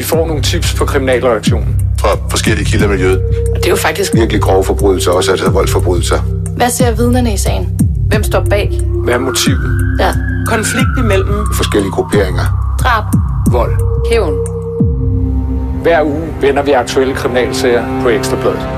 får nogle tips på kriminalreaktionen. Fra forskellige kilder i miljøet. Og det er jo faktisk virkelig grove forbrydelser, også altså voldsforbrydelser. Hvad ser vidnerne i sagen? Hvem står bag? Hvad er motivet? Ja. Konflikt imellem forskellige grupperinger. Drab. Vold. Hævn. Hver uge vender vi aktuelle kriminalsager på Ekstra Bladet.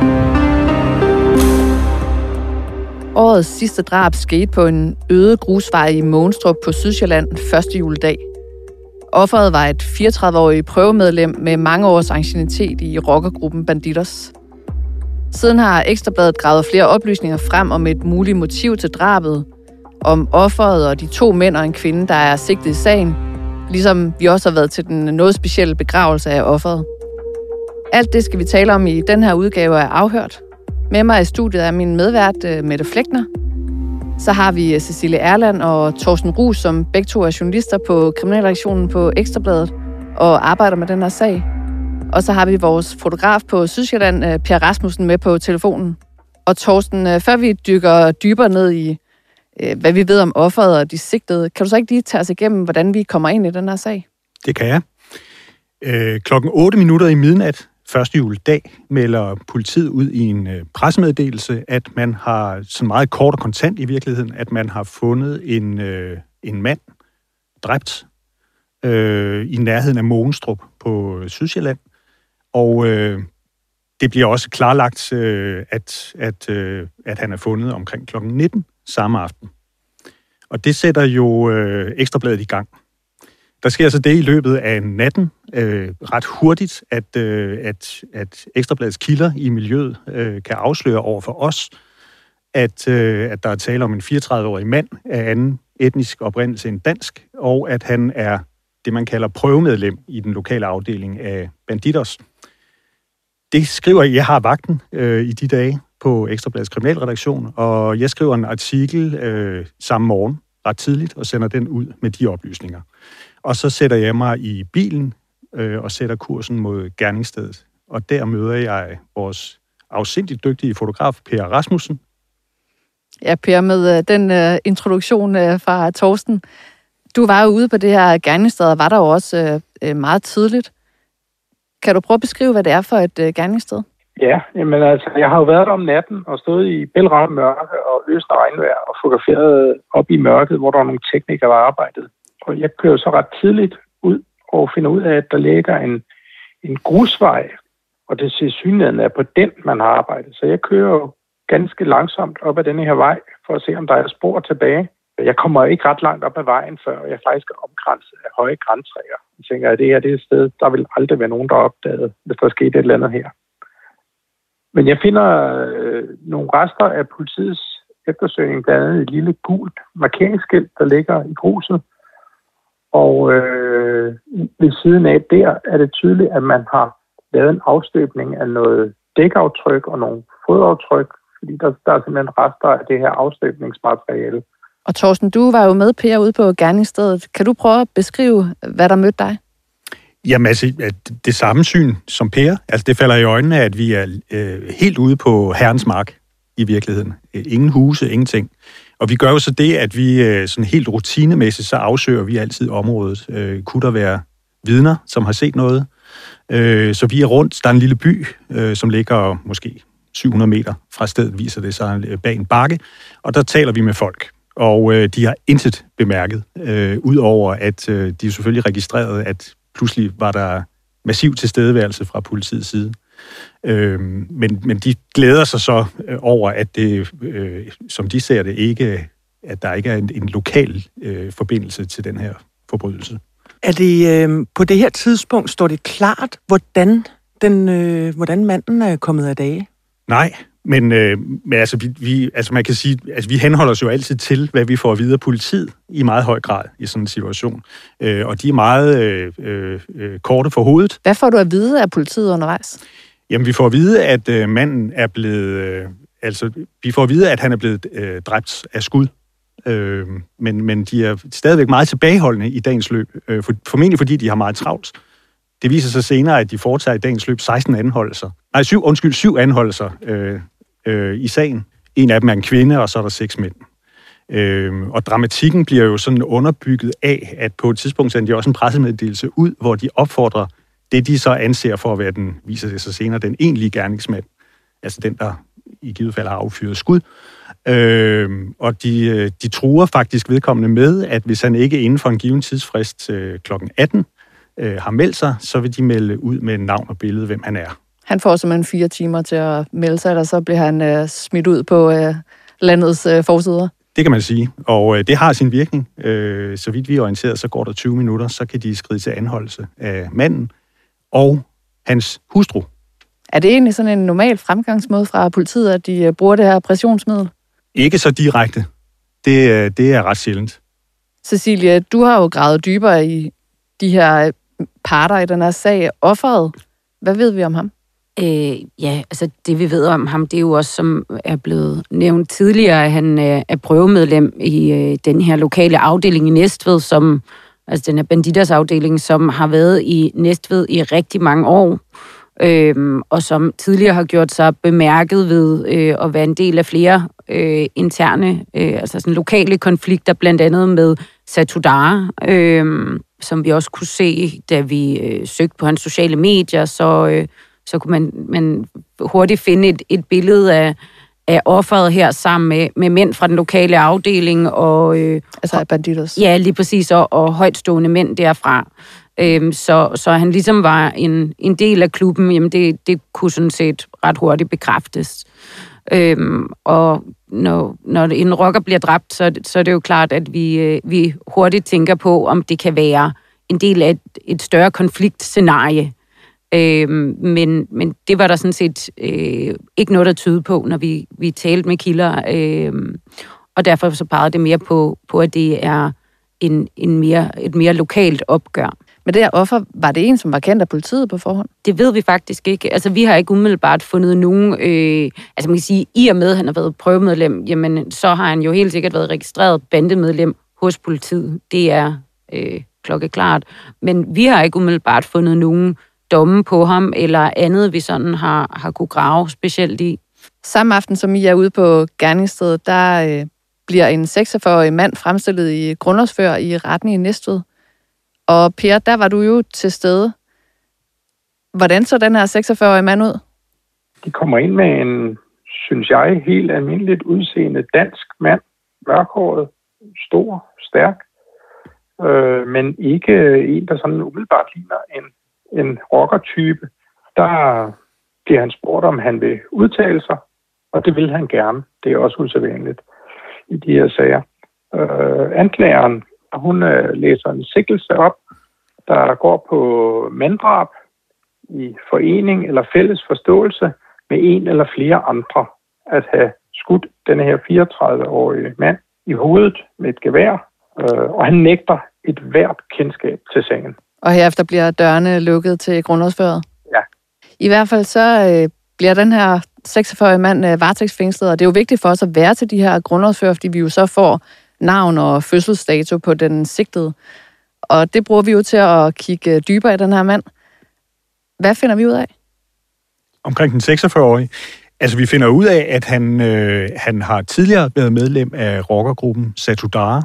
Årets sidste drab skete på en øde grusvej i Mogenstrup på Sydsjælland 1. juledag. Offeret var et 34-årigt prøvemedlem med mange års anciennitet i rockergruppen Bandidos. Siden har Ekstra Bladet gravet flere oplysninger frem om et muligt motiv til drabet, om offeret og de 2 mænd og en kvinde, der er sigtet i sagen, ligesom vi også har været til den noget specielle begravelse af offeret. Alt det skal vi tale om i den her udgave af Afhørt. Med mig i studiet er min medvært Mette Fleckner. Så har vi Cecilie Erland og Thorsten Ruus, som begge 2 er journalister på kriminalredaktionen på Ekstra Bladet og arbejder med den her sag. Og så har vi vores fotograf på Sydsjælland, Per Rasmussen, med på telefonen. Og Thorsten, før vi dykker dybere ned i, hvad vi ved om offeret og de sigtede, kan du så ikke lige tage os igennem, hvordan vi kommer ind i den her sag? Det kan jeg. Klokken 8 minutter i midnat, 1. juledag, melder politiet ud i en pressemeddelelse, at man har, sådan meget kort og kontant i virkeligheden, at man har fundet en mand dræbt i nærheden af Mogenstrup på Sydsjælland. Og det bliver også klarlagt, at han er fundet omkring kl. 19 samme aften. Og det sætter jo Ekstra Bladet i gang. Der sker så det i løbet af natten ret hurtigt, at Ekstra Bladets kilder i miljøet kan afsløre over for os, at der er tale om en 34-årig mand af anden etnisk oprindelse end dansk, og at han er det, man kalder prøvemedlem i den lokale afdeling af Bandidos. Det skriver jeg har vagten i de dage på Ekstra Bladets kriminalredaktion, og jeg skriver en artikel samme morgen, ret tidligt, og sender den ud med de oplysninger. Og så sætter jeg mig i bilen og sætter kursen mod gerningsstedet. Og der møder jeg vores afsindigt dygtige fotograf, Per Rasmussen. Ja, Per, med den introduktion fra Thorsten. Du var jo ude på det her gerningssted, og var der jo også meget tidligt. Kan du prøve at beskrive, hvad det er for et gerningssted? Ja, jamen altså, jeg har jo været der om natten og stået i bælragende mørke og øsende regnvejr og fotograferet op i mørket, hvor der var nogle teknikere, der arbejdede. Og jeg kører så ret tidligt ud og finder ud af, at der ligger en grusvej, og det tilsyneladende er på den, man har arbejdet. Så jeg kører jo ganske langsomt op ad denne her vej, for at se, om der er spor tilbage. Jeg kommer ikke ret langt op ad vejen, før jeg faktisk er omkranset af høje grantræer. Jeg tænker, at det her det er et sted, der vil aldrig være nogen, der opdaget, hvis der skete et eller andet her. Men jeg finder nogle rester af politiets eftersøgning, blandt andet et lille gult markeringsskilt, der ligger i gruset. Og ved siden af der er det tydeligt, at man har lavet en afstøbning af noget dækaftryk og nogle fodaftryk, fordi der er simpelthen rester af det her afstøbningsmateriale. Og Thorsten, du var jo med, Per, ude på gerningsstedet. Kan du prøve at beskrive, hvad der mødte dig? Jamen altså, det samme syn som Per. Altså det falder i øjnene, at vi er helt ude på Herrens mark i virkeligheden. Ingen huse, ingenting. Og vi gør jo så det, at vi sådan helt rutinemæssigt, så afsøger vi altid området. Kunne der være vidner, som har set noget? Så vi er rundt. Der er en lille by, som ligger måske 700 meter fra stedet, viser det sig bag en bakke. Og der taler vi med folk. Og de har intet bemærket, udover at de selvfølgelig registrerede, at pludselig var der massiv tilstedeværelse fra politiets side. Men de glæder sig så over, at det, som de ser det, ikke, at der ikke er en lokal forbindelse til den her forbrydelse. Er det på det her tidspunkt, står det klart, hvordan manden er kommet af dage? Nej, men altså, man kan sige, altså vi henholder os jo altid til, hvad vi får at vide af politiet i meget høj grad i sådan en situation. Og de er meget korte for hovedet. Hvad får du at vide af politiet undervejs? Jamen, vi får at vide, at manden er blevet... vi får at vide, at han er blevet dræbt af skud. Men de er stadigvæk meget tilbageholdende i dagens løb. Formentlig fordi de har meget travlt. Det viser sig senere, at de foretager i dagens løb 7 anholdelser i sagen. En af dem er en kvinde, og så er der 6 mænd. Og dramatikken bliver jo sådan underbygget af, at på et tidspunkt sender de også en pressemeddelelse ud, hvor de opfordrer det, de så anser for at være viser det sig senere, den egentlige gerningsmand, altså den, der i givet fald har affyret skud. Og de truer faktisk vedkommende med, at hvis han ikke inden for en given tidsfrist kl. 18 har meldt sig, så vil de melde ud med navn og billede, hvem han er. Han får simpelthen 4 timer til at melde sig, og så bliver han smidt ud på landets forsider. Det kan man sige, og det har sin virkning. Så vidt vi er orienteret, så går der 20 minutter, så kan de skride til anholdelse af manden og hans hustru. Er det egentlig sådan en normal fremgangsmåde fra politiet, at de bruger det her pressionsmiddel? Ikke så direkte. Det er ret sjældent. Cecilie, du har jo gravet dybere i de her parter i den her sag. Offeret, hvad ved vi om ham? Ja, altså det vi ved om ham, det er jo også, som er blevet nævnt tidligere, at han er prøvemedlem i den her lokale afdeling i Næstved, altså den her banditers afdeling, som har været i Næstved i rigtig mange år, og som tidligere har gjort sig bemærket ved at være en del af flere interne, altså sådan lokale konflikter, blandt andet med Satudarah, som vi også kunne se, da vi søgte på hans sociale medier, så kunne man hurtigt finde et billede af offeret her sammen med mænd fra den lokale afdeling. Og, altså banditers. Ja, lige præcis, og højtstående mænd derfra. Så han ligesom var en del af klubben, jamen det kunne sådan set ret hurtigt bekræftes. Og når en rocker bliver dræbt, så er det jo klart, at vi hurtigt tænker på, om det kan være en del af et større konfliktscenarie. Men det var der sådan set ikke noget, der tyder på, når vi talte med kilder. Og derfor så pegede det mere på at det er et mere lokalt opgør. Men det her offer, var det en, som var kendt af politiet på forhånd? Det ved vi faktisk ikke. Altså, vi har ikke umiddelbart fundet nogen... altså, man kan sige, i og med, at han har været prøvemedlem, jamen, så har han jo helt sikkert været registreret bandemedlem hos politiet. Det er klokkeklart. Men vi har ikke umiddelbart fundet nogen domme på ham, eller andet, vi sådan har kunne grave specielt i. Samme aften, som I er ude på gerningsstedet, der bliver en 46-årig mand fremstillet i grundlovsfører i retten i Næstved. Og Per, der var du jo til stede. Hvordan så den her 46-årige mand ud? De kommer ind med en, synes jeg, helt almindeligt udseende dansk mand. Mørkhåret, stor, stærk. Men ikke en, der sådan umiddelbart ligner en rockertype. Der bliver han spurgt, om han vil udtale sig, og det vil han gerne. Det er også usædvanligt i de her sager. Anklageren, hun læser en sigtelse op, der går på manddrab i forening eller fælles forståelse med en eller flere andre. At have skudt denne her 34-årige mand i hovedet med et gevær, og han nægter et hvert kendskab til sagen. Og herefter bliver dørene lukket til grundlovsføret? Ja. I hvert fald så bliver den her 46-årige mand varetægtsfængslet, og det er jo vigtigt for os at være til de her grundlovsfører, fordi vi jo så får navn og fødselsdato på den sigtede. Og det bruger vi jo til at kigge dybere i den her mand. Hvad finder vi ud af? Omkring den 46-årige. Altså, vi finder ud af, at han har tidligere været medlem af rockergruppen Satudarah,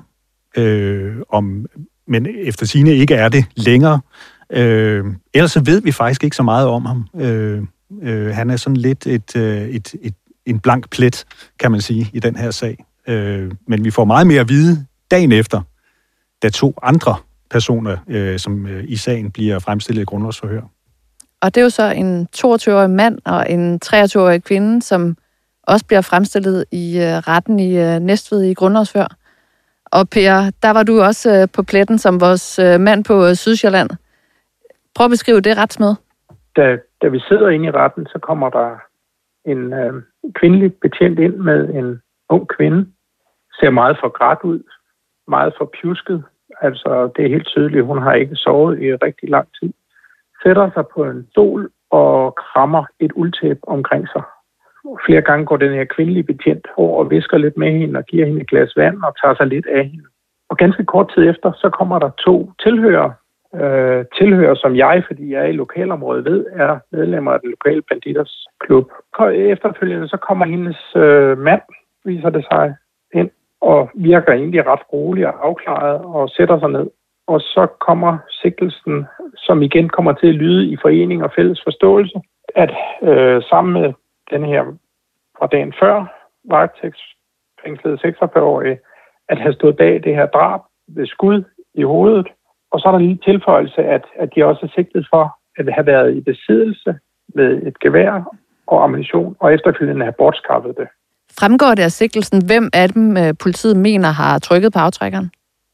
men efter sigende ikke er det længere. Ellers så ved vi faktisk ikke så meget om ham. Han er sådan lidt en blank plet, kan man sige, i den her sag. Men vi får meget mere at vide dagen efter, da 2 andre personer, som i sagen bliver fremstillet i grundlovsforhør. Og det er jo så en 22-årig mand og en 23-årig kvinde, som også bliver fremstillet i retten i Næstved i grundlovsforhør. Og Per, der var du også på pletten som vores mand på Sydsjælland. Prøv at beskrive det retsmøde. Da vi sidder inde i retten, så kommer der en kvindelig betjent ind med en ung kvinde. Ser meget for grædt ud, meget for pjusket. Altså, det er helt tydeligt, hun har ikke sovet i rigtig lang tid. Sætter sig på en stol og krammer et uldtæppe omkring sig. Flere gange går den her kvindelige betjent over og visker lidt med hende og giver hende et glas vand og tager sig lidt af hende. Og ganske kort tid efter, så kommer der 2 tilhører, som jeg, fordi jeg er i lokalområdet, ved, er medlemmer af den lokale banditers klub. Efterfølgende så kommer hendes mand, viser det sig, ind og virker egentlig ret rolig og afklaret og sætter sig ned. Og så kommer sigtelsen som igen kommer til at lyde i forening og fælles forståelse, at sammen med den her fra dagen før, varetægtsfængslede 46-årige, at have stået bag det her drab ved skud i hovedet. Og så er der en lille tilføjelse, at de også er sigtet for at have været i besiddelse med et gevær og ammunition, og efterfølgende have bortskaffet det. Fremgår det af sigtelsen, hvem af dem politiet mener har trykket på aftrækkeren?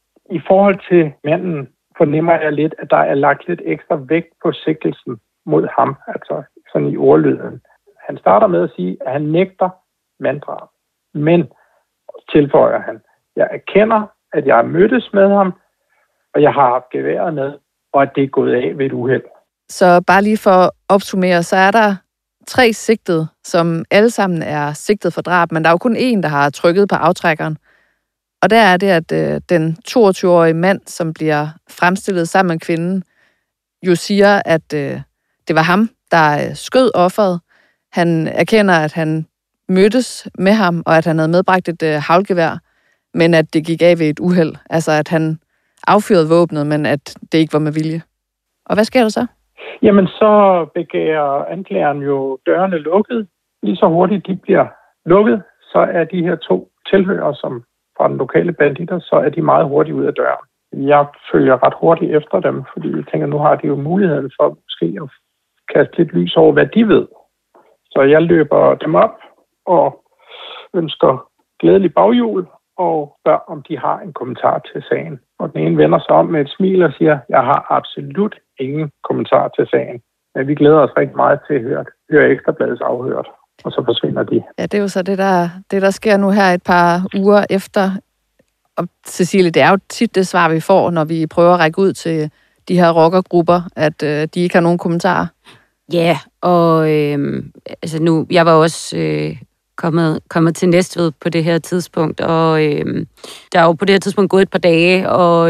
I forhold til manden fornemmer jeg lidt, at der er lagt lidt ekstra vægt på sigtelsen mod ham, altså sådan i ordlyden. Han starter med at sige, at han nægter manddrab, men tilføjer han, jeg erkender, at jeg har mødtes med ham, og jeg har haft geværet med, og at det er gået af ved et uheld. Så bare lige for at opsummere, så er der 3 sigtede, som alle sammen er sigtet for drab, men der er jo kun én, der har trykket på aftrækkeren. Og der er det, at den 22-årige mand, som bliver fremstillet sammen med kvinden, jo siger, at det var ham, der skød offeret. Han erkender, at han mødtes med ham, og at han havde medbragt et haglgevær, men at det gik af ved et uheld. Altså, at han affyrede våbnet, men at det ikke var med vilje. Og hvad sker der så? Jamen, så begærer anklageren jo dørene lukket. Lige så hurtigt de bliver lukket, så er de her 2 tilhører, som fra den lokale banditter, så er de meget hurtigt ud af døren. Jeg følger ret hurtigt efter dem, fordi jeg tænker, nu har de jo muligheden for måske at kaste lidt lys over, hvad de ved. Så jeg løber dem op og ønsker glædelig baghjul og spørger, om de har en kommentar til sagen. Og den ene vender sig om med et smil og siger, jeg har absolut ingen kommentar til sagen. Men vi glæder os rigtig meget til at høre Ekstrabladets afhørt. Og så forsvinder de. Ja, det er jo så det, der sker nu her et par uger efter. Og Cecilie, det er jo tit det svar, vi får, når vi prøver at række ud til de her rockergrupper, at de ikke har nogen kommentarer. Ja, og altså nu, jeg var også kommet til Næstved på det her tidspunkt, og der er jo på det her tidspunkt gået et par dage, og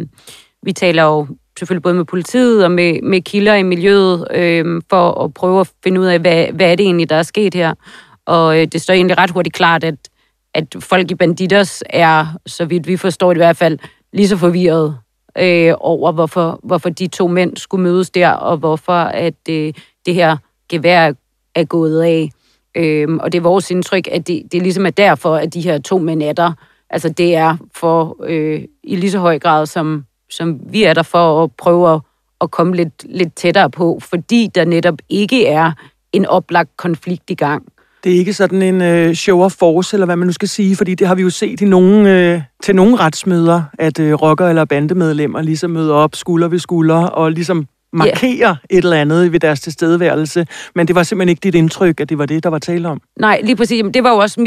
vi taler jo selvfølgelig både med politiet og med kilder i miljøet, for at prøve at finde ud af, hvad er det egentlig, der er sket her. Og det står egentlig ret hurtigt klart, at folk i Bandidos er, så vidt vi forstår det i hvert fald, lige så forvirret over, hvorfor de 2 mænd skulle mødes der, og hvorfor at det her gevær er gået af. Og det er vores indtryk, at det ligesom er derfor, at de her 2 mænd er der. Altså det er for i lige så høj grad, som vi er der for at prøve at komme lidt tættere på, fordi der netop ikke er en oplagt konflikt i gang. Det er ikke sådan en show of force, eller hvad man nu skal sige, fordi det har vi jo set i til nogle retsmøder, at rocker- eller bandemedlemmer ligesom møder op skulder ved skulder og ligesom markerer et eller andet ved deres tilstedeværelse. Men det var simpelthen ikke dit indtryk, at det var det, der var tale om. Nej, lige præcis. Det var jo også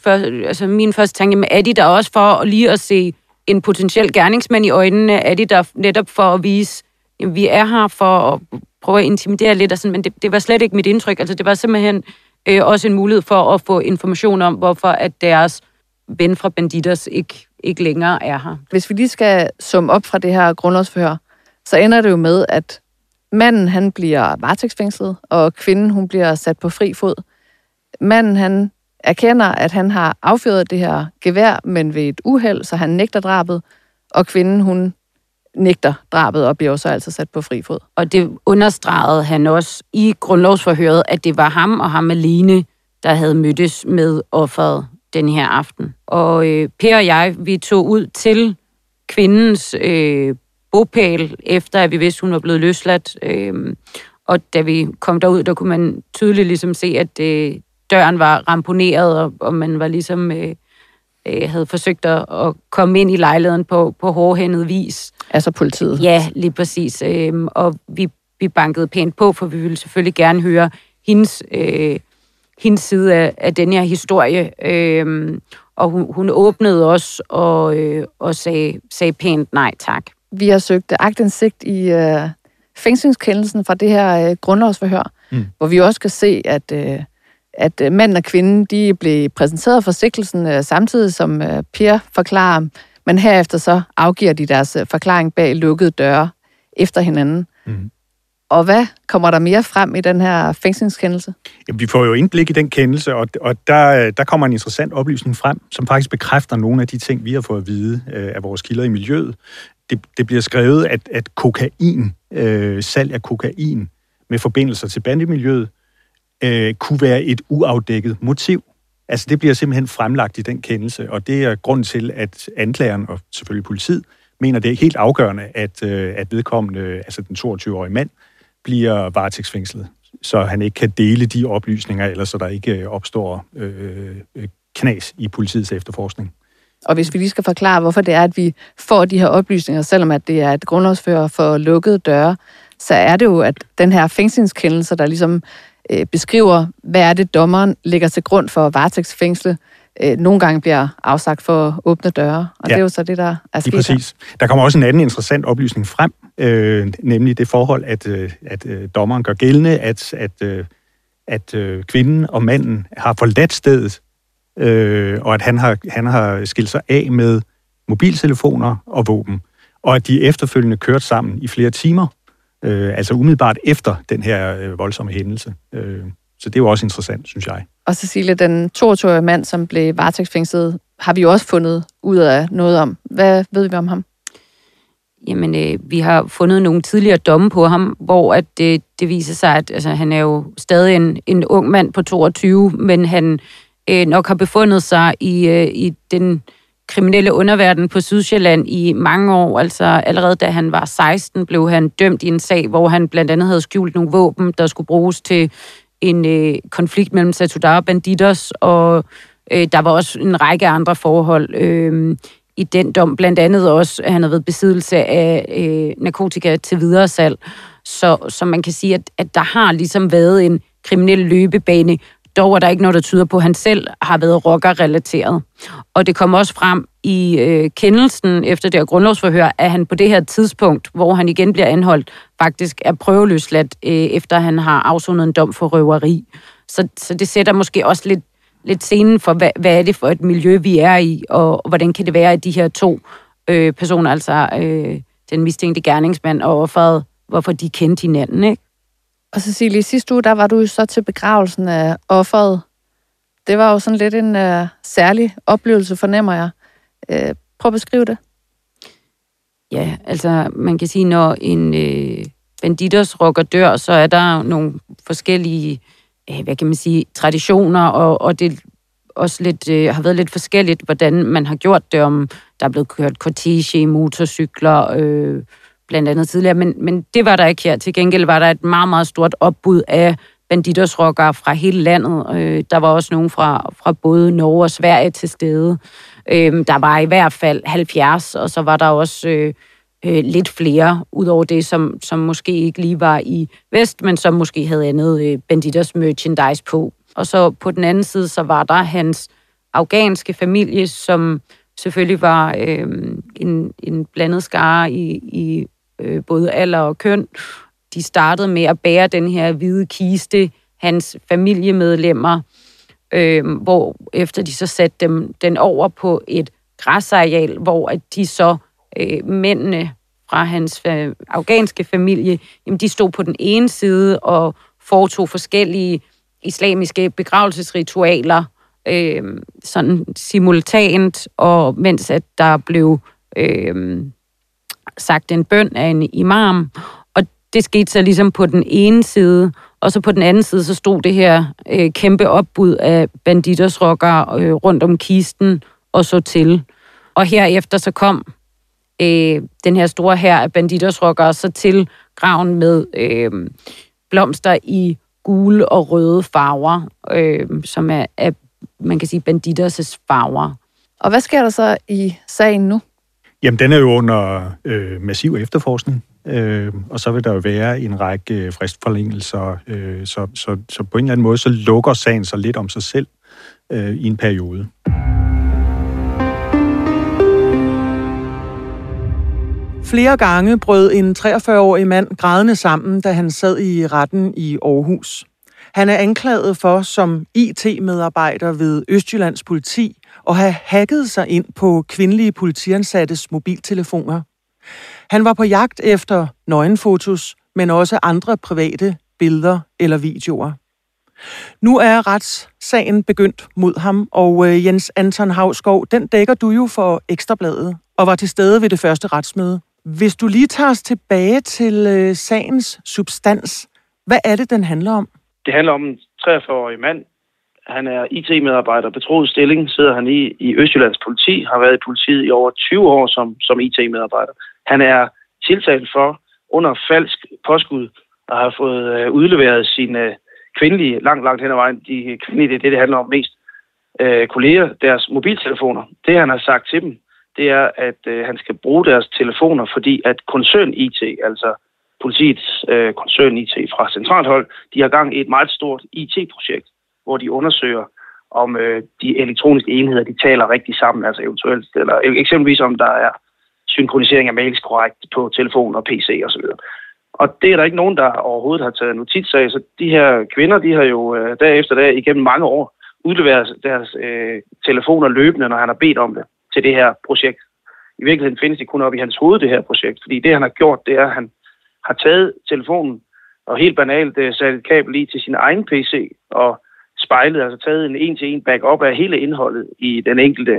min første tanke med, er de der også for lige at se en potentiel gerningsmand i øjnene? Er de der netop for at vise, at vi er her for at prøve at intimidere lidt? Og sådan, men det var slet ikke mit indtryk. Altså, det var simpelthen også en mulighed for at få information om, hvorfor at deres ven fra Bandidos ikke længere er her. Hvis vi lige skal summe op fra det her grundlovsforhør, så ender det jo med, at manden han bliver varetægtsfængslet, og kvinden hun bliver sat på fri fod. Manden han erkender, at han har affyret det her gevær, men ved et uheld, så han nægter drabet, og kvinden hun nægter drabet og bliver så altså sat på fri fod. Og det understregede han også i grundlovsforhøret, at det var ham og ham alene, der havde mødtes med offeret den her aften. Og Per og jeg, vi tog ud til kvindens bopæl, efter at vi vidste, hun var blevet løsladt. Og da vi kom derud, der kunne man tydeligt ligesom se, at døren var ramponeret, og man var ligesom havde forsøgt at komme ind i lejligheden på hårdhændet vis. Altså politiet? Ja, lige præcis. Og vi bankede pænt på, for vi ville selvfølgelig gerne høre hendes side af den her historie. Og hun åbnede også og sagde pænt nej tak. Vi har søgt aktindsigt i fængslingskendelsen fra det her grundlovsforhør, hvor vi også kan se, at manden og kvinden, de blev præsenteret for sigtelsen samtidig som Per forklarer, men herefter så afgiver de deres forklaring bag lukkede døre efter hinanden. Og hvad kommer der mere frem i den her fængslingskendelse? Jamen, vi får jo indblik i den kendelse, og der kommer en interessant oplysning frem, som faktisk bekræfter nogle af de ting, vi har fået at vide af vores kilder i miljøet. Det bliver skrevet, at kokain, salg af kokain med forbindelser til bandemiljøet, kunne være et uafdækket motiv. Altså, det bliver simpelthen fremlagt i den kendelse, og det er grunden til, at anklageren og selvfølgelig politiet mener, det er helt afgørende, at vedkommende, altså den 22-årige mand, bliver varetægtsfængslet, så han ikke kan dele de oplysninger, eller så der ikke opstår knas i politiets efterforskning. Og hvis vi lige skal forklare, hvorfor det er, at vi får de her oplysninger, selvom at det er et grundlovsfører for lukkede døre, så er det jo, at den her fængslingskendelse, der ligesom beskriver, hvad er det, dommeren lægger til grund for varetægtsfængsle, nogle gange bliver afsagt for åbne døre, og det er jo så det, der er sket. Præcis. Der kommer også en anden interessant oplysning frem, nemlig det forhold, at dommeren gør gældende, at kvinden og manden har forladt stedet, og at han har skilt sig af med mobiltelefoner og våben, og at de efterfølgende kørte sammen i flere timer, altså umiddelbart efter den her voldsomme hændelse. Så det er jo også interessant, synes jeg. Og Cecilie, den 22-årige mand, som blev varetægtsfængslet, har vi jo også fundet ud af noget om. Hvad ved vi om ham? Jamen, vi har fundet nogle tidligere domme på ham, hvor at det viser sig, at altså, han er jo stadig en ung mand på 22, men han nok har befundet sig i den kriminelle underverden på Sydsjælland i mange år. Altså allerede da han var 16, blev han dømt i en sag, hvor han blandt andet havde skjult nogle våben, der skulle bruges til en konflikt mellem Satudarah og Bandidos, og der var også en række andre forhold i den dom. Blandt andet også, at han havde været besiddelse af narkotika til videresalg. Så man kan sige, at der har ligesom været en kriminel løbebane. Dog er der ikke noget, der tyder på, at han selv har været rockerrelateret. Og det kom også frem i kendelsen efter det her grundlovsforhør, at han på det her tidspunkt, hvor han igen bliver anholdt, faktisk er prøveløsladt, efter han har afsonet en dom for røveri. Så det sætter måske også lidt scenen for, hvad er det for et miljø, vi er i, og hvordan kan det være, at de her to personer, altså den mistænkte gerningsmand og offeret, hvorfor de kendte hinanden, ikke? Og Cecilie, sidste uge, der var du så til begravelsen af offeret. Det var jo sådan lidt en særlig oplevelse, fornemmer jeg. Prøv at beskrive det. Ja, altså man kan sige, når en Bandidos rocker dør, så er der nogle forskellige, hvad kan man sige, traditioner, og det også lidt, har været lidt forskelligt, hvordan man har gjort det, om der er blevet kørt kortege, motorcykler, blandt andet tidligere, men det var der ikke her. Til gengæld var der et meget, meget stort opbud af Bandidos-rockere fra hele landet. Der var også nogen fra både Norge og Sverige til stede. Der var i hvert fald 70, og så var der også lidt flere, udover det, som måske ikke lige var i vest, men som måske havde andet Bandidos merchandise på. Og så på den anden side, så var der hans afghanske familie, som selvfølgelig var en blandet skare i både alder og køn. De startede med at bære den her hvide kiste, hans familiemedlemmer, hvor efter de så satte den over på et græsareal, hvor at de så mændene fra hans afghanske familie, jamen de stod på den ene side og foretog forskellige islamiske begravelsesritualer, sådan simultant, og mens at der blev sagt en bøn af en imam, og det skete så ligesom på den ene side, og så på den anden side, så stod det her kæmpe opbud af Bandidos-rockere rundt om kisten, og så til. Og herefter så kom den her store hær af Bandidos-rockere så til graven med blomster i gule og røde farver, som er man kan sige, Bandidos' farver. Og hvad sker der så i sagen nu? Jamen, den er jo under massiv efterforskning, og så vil der jo være en række fristforlængelser, så på en eller anden måde, så lukker sagen sig lidt om sig selv i en periode. Flere gange brød en 43-årig mand grædende sammen, da han sad i retten i Aarhus. Han er anklaget for, som IT-medarbejder ved Østjyllands politi, at have hacket sig ind på kvindelige politiansattes mobiltelefoner. Han var på jagt efter nøgenfotos, men også andre private billeder eller videoer. Nu er retssagen begyndt mod ham, og Jens Anton Hausgaard, den dækker du jo for Ekstrabladet og var til stede ved det første retsmøde. Hvis du lige tager os tilbage til sagens substans, hvad er det, den handler om? Det handler om en 43-årig mand. Han er IT-medarbejder, betroet stilling, sidder han i Østjyllands politi, har været i politiet i over 20 år som IT-medarbejder. Han er tiltalt for under falsk påskud og har fået udleveret sine kvindelige, langt hen ad vejen, de kvindelige, det handler om mest, kolleger, deres mobiltelefoner. Det han har sagt til dem, det er, at han skal bruge deres telefoner, fordi at koncern IT, altså politiets koncern IT fra centralt de har gang i et meget stort IT-projekt, hvor de undersøger, om de elektroniske enheder, de taler rigtig sammen, altså eventuelt, eller eksempelvis om der er synkronisering af mails korrekt på telefon og PC osv. Og det er der ikke nogen, der overhovedet har taget notits af, så de her kvinder, de har jo dag efter dag igennem mange år udleveret deres telefoner løbende, når han har bedt om det til det her projekt. I virkeligheden findes det kun op i hans hoved, det her projekt, fordi det han har gjort, det er, at han har taget telefonen og helt banalt sat et kabel i til sin egen PC og spejlet, altså taget en en-til-en backup af hele indholdet i den enkelte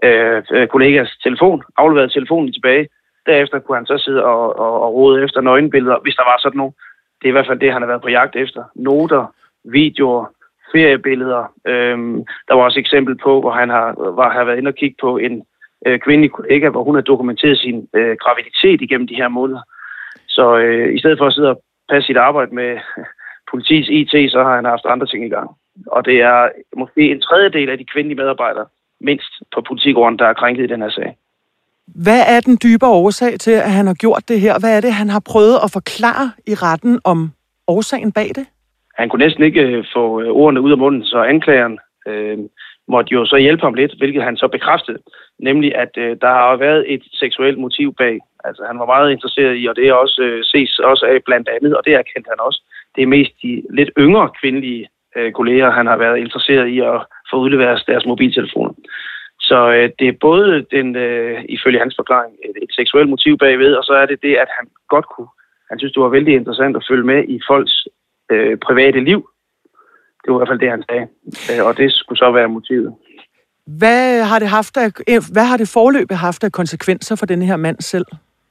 kollegas telefon, afleveret telefonen tilbage. Derefter kunne han så sidde og rode efter nøgenbilleder, hvis der var sådan nogle. Det er i hvert fald det, han har været på jagt efter. Noter, videoer, feriebilleder. Der var også eksempel på, hvor han har været inde og kigge på en kvindelig kollega, hvor hun har dokumenteret sin graviditet igennem de her måneder. Så i stedet for at sidde og passe sit arbejde med politiets IT, så har han haft andre ting i gang. Og det er måske en tredjedel af de kvindelige medarbejdere, mindst på politigården, der er krænket i den her sag. Hvad er den dybere årsag til, at han har gjort det her? Hvad er det, han har prøvet at forklare i retten om årsagen bag det? Han kunne næsten ikke få ordene ud af munden, så anklageren måtte jo så hjælpe ham lidt, hvilket han så bekræftede. Nemlig, at der har været et seksuelt motiv bag. Altså, han var meget interesseret i, og det er også ses også af blandt andet, og det erkendte han også. Det er mest de lidt yngre kvindelige kolleger, han har været interesseret i at få udleveret deres mobiltelefoner. Så det er både ifølge hans forklaring, et seksuelt motiv bagved, og så er det, at han godt kunne. Han synes, det var vældig interessant at følge med i folks private liv. Det var i hvert fald det, han sagde. Og det skulle så være motivet. Hvad har det foreløbig haft af konsekvenser for denne her mand selv?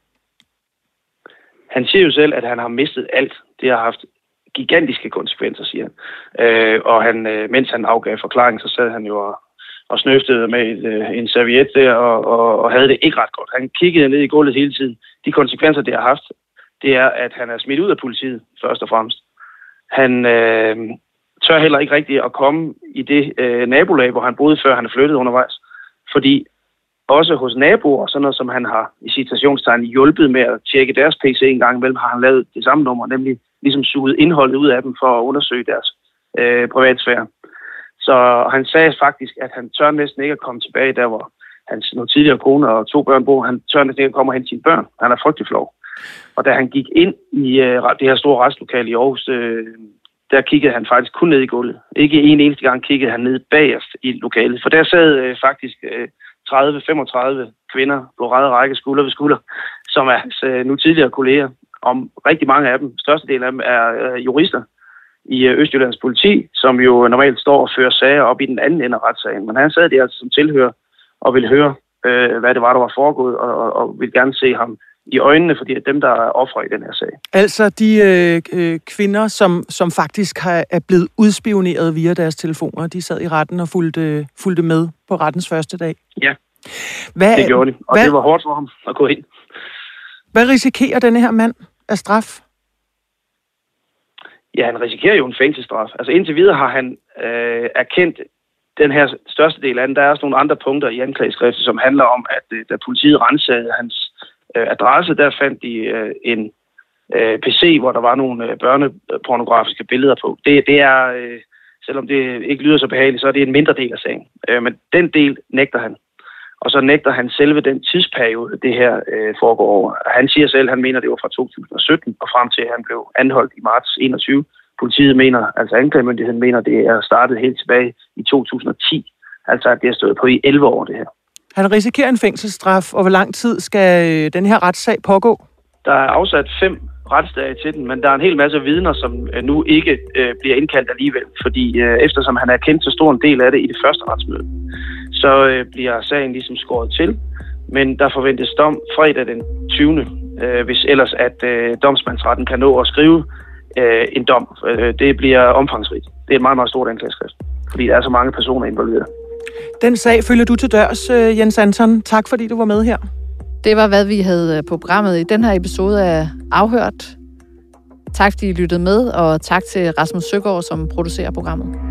Han siger jo selv, at han har mistet alt. Det har haft gigantiske konsekvenser, siger han. Og mens han afgav forklaring, så sad han jo og snøftede med en serviet der, og havde det ikke ret godt. Han kiggede ned i gulvet hele tiden. De konsekvenser, det har haft, det er, at han er smidt ud af politiet, først og fremmest. Han tør heller ikke rigtigt at komme i det nabolag, hvor han boede, før han er flyttet undervejs. Fordi også hos naboer, sådan noget som han har i citationstegn hjulpet med at tjekke deres PC en gang imellem, har han lavet det samme nummer, nemlig ligesom suget indholdet ud af dem for at undersøge deres privatsfære. Så han sagde faktisk, at han tør næsten ikke at komme tilbage der, hvor hans tidligere kone og 2 børn bor. Han tør næsten ikke at komme og hente sine børn. Han er frygtelig flov. Og da han gik ind i det her store retslokale i Aarhus, der kiggede han faktisk kun ned i gulvet. Ikke en eneste gang kiggede han ned bagerst i lokalet. For der sad faktisk 30-35 kvinder på række række skulder ved skulder, som er hans nu tidligere kolleger. Om rigtig mange af dem, størstedelen af dem, er jurister i Østjyllands politi, som jo normalt står og fører sager op i den anden ende af retssagen. Men han sad der altså som tilhører og ville høre, hvad det var, der var foregået, og ville gerne se ham i øjnene, fordi det er dem, der er ofre i den her sag. Altså de kvinder, som faktisk er blevet udspioneret via deres telefoner, de sad i retten og fulgte med på rettens første dag? Ja, det gjorde de, og det var hårdt for ham at gå ind. Hvad risikerer denne her mand af straf? Ja, han risikerer jo en fængselsstraf. Altså indtil videre har han erkendt den her største del af den. Der er også nogle andre punkter i anklageskriftet, som handler om, at da politiet rensede hans adresse, der fandt de en PC, hvor der var nogle børnepornografiske billeder på. Det er, selvom det ikke lyder så behageligt, så er det en mindre del af sagen. Men den del nægter han. Og så nægter han selve den tidsperiode, det her foregår over. Han siger selv, han mener, det var fra 2017 og frem til, at han blev anholdt i marts 21. Politiet mener, altså anklagemyndigheden mener, det er startet helt tilbage i 2010. Altså, at det er stået på i 11 år, det her. Han risikerer en fængselsstraf, og hvor lang tid skal den her retssag pågå? Der er afsat 5 retsdage til den, men der er en hel masse vidner, som nu ikke bliver indkaldt alligevel, fordi eftersom han er kendt så stor en del af det i det første retsmøde, så bliver sagen ligesom skåret til, men der forventes dom fredag den 20. Hvis ellers at domsmandsretten kan nå at skrive en dom. Det bliver omfangsrigt. Det er et meget, meget stort anklageskrift, fordi der er så mange personer involveret. Den sag følger du til dørs, Jens Anton. Tak fordi du var med her. Det var, hvad vi havde på programmet i den her episode af Afhørt. Tak fordi I lyttede med, og tak til Rasmus Søgaard, som producerer programmet.